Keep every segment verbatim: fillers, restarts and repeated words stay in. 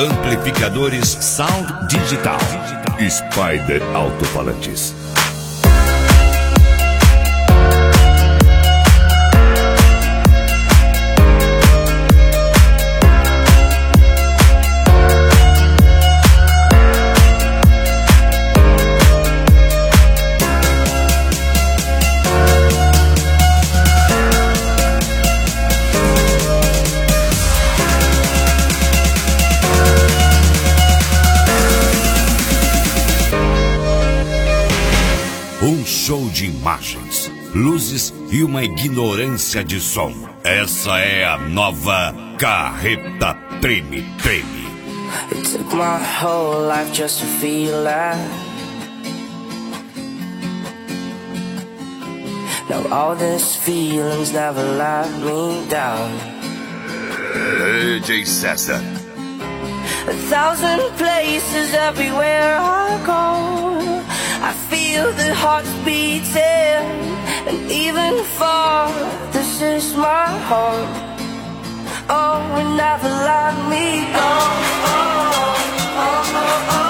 Amplificadores Sound Digital. Spider Alto-Falantes. Um show de imagens, luzes e uma ignorância de som. Essa é a nova Carreta Treme Treme. It took my whole life just to feel that. Now all these feelings never let me down. D J César. A thousand places everywhere I go, I feel the heart beating, and even far, this is my home. Oh, and never let me go. Oh, oh, oh, oh, oh.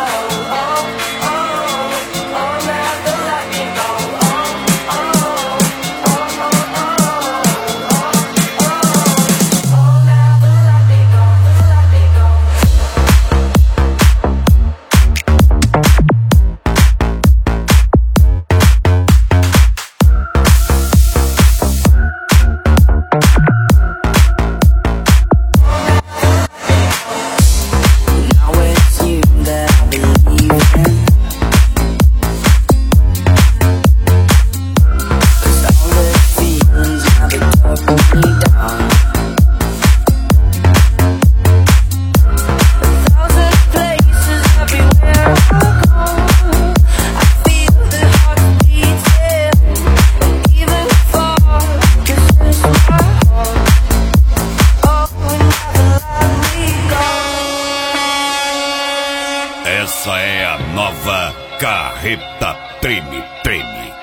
Essa é a nova Carreta Treme Treme.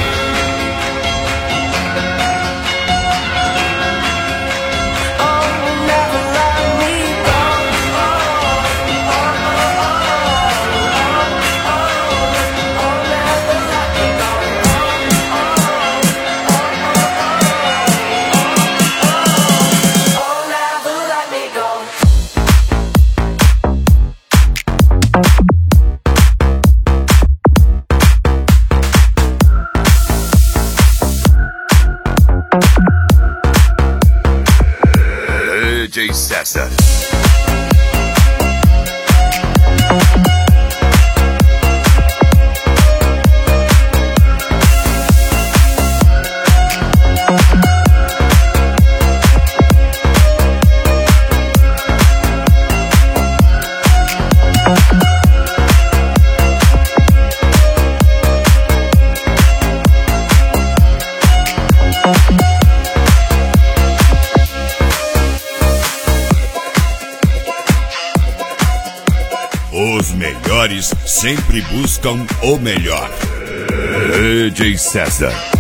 D J César. Os melhores sempre buscam o melhor. D J César.